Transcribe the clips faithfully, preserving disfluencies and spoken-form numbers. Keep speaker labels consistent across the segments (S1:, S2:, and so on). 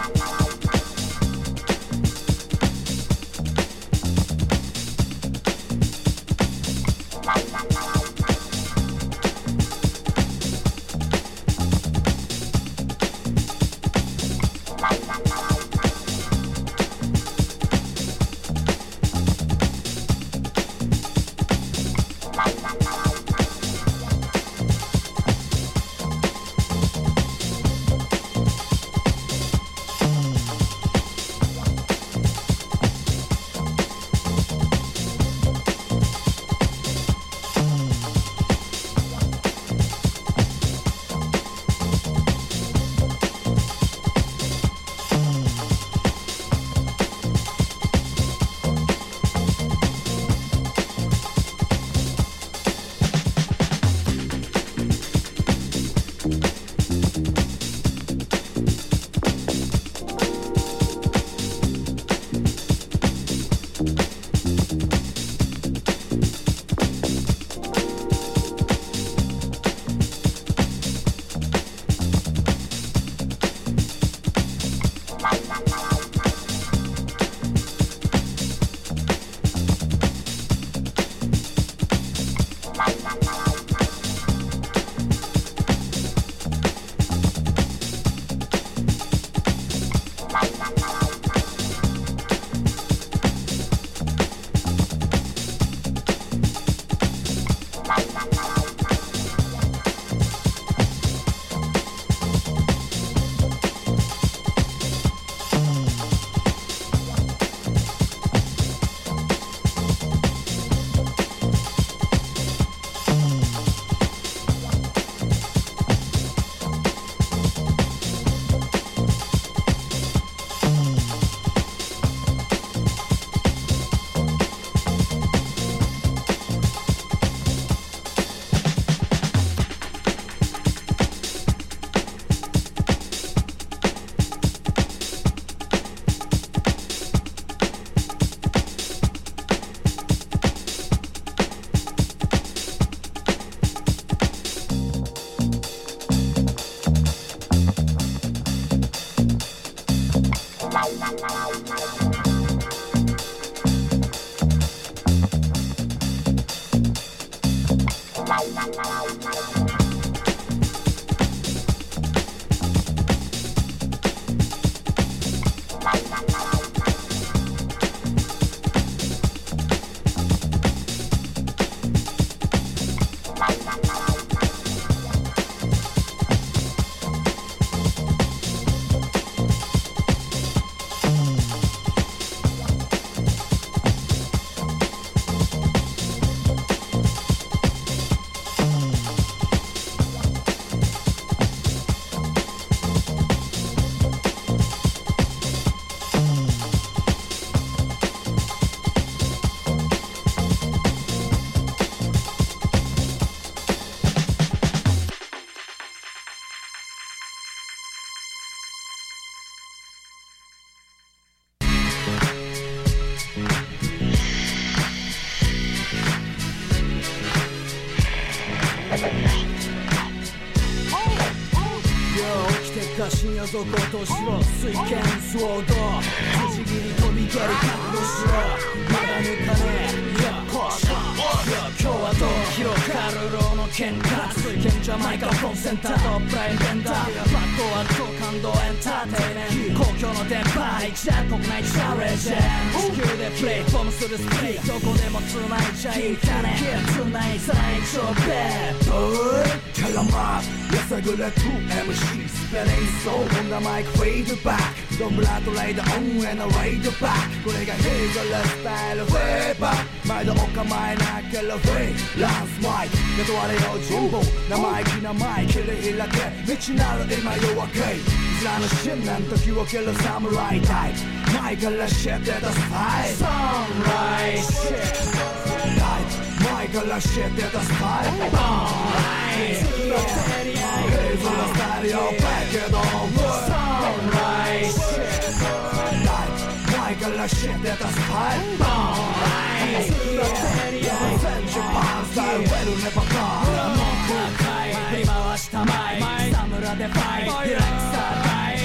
S1: 深夜底落としろ水拳騒動辻切り飛び蹴り覚悟しろまだ抜かねえよこし今日はどう広がるローの喧嘩水拳ジャマイカコンセンターとプライベンダーバットは超感動エンターテイメント公共の電波一段国内チャレンジ地球でプレイフォームするスピードどこでも繋いちゃいかねえ繋い最長ベーボーイキャラマーやさぐれ ツーエムシー スペリンソーオンダマイクフェードバックドンブラッドライダーオンエのライドバックこれがヘイザラスタイルフェーバー毎度お構いなければフェイランスマイク雇われよ人望生意気なマイ切り開け未知なる今夜明けいずらの信念時を切る侍タイプ前から知ってたスタイルサムライシップ前から知ってたスタイルボーイヘイズラスタイルよバケドサムライシップ前から知ってたスタイルボーイセンチパンスタイルウェルネバカー振り回したマイ草むらでファイトリラックサータイ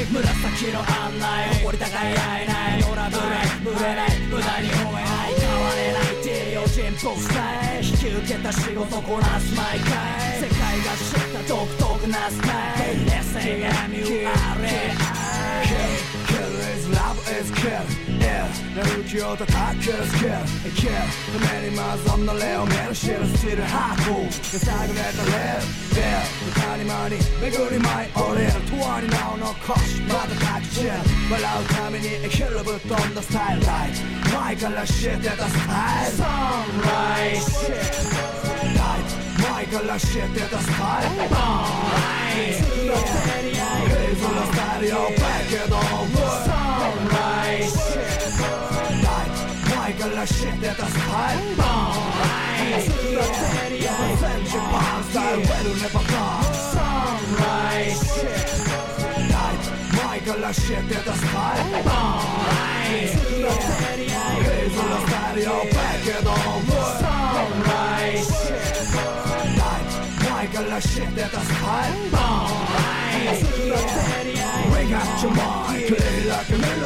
S1: 紫の案内誇り高い愛ないトラブルぶれない無駄に吠えない変われない定量人歩スタイル引き受けた仕事こなす毎回世界が知った独特なスタイル エスエムユーアールエーKill is love is kill Yeah やる気を叩く skill Kill ためにまず女霊を見る知るスティルハートで探れたレール Yeah 谷間に巡り舞い降りる永遠に名を残しまた立ち散る笑うために生きるぶっ飛んだスタイル Right 前から知ってたスタイル Sunrise Right 前から知ってたスタイル Sunrise Hey そのスタイルよバけど Sunrise Right 前から知ってたスタイル Sunriseセンチパンスタイルウェルネバカー Sunrise Right 前から知ってたスタイル Sunrise Hey そのスタイルよバけど Sunrise前から知ってたスタイル We got your mind クリーラー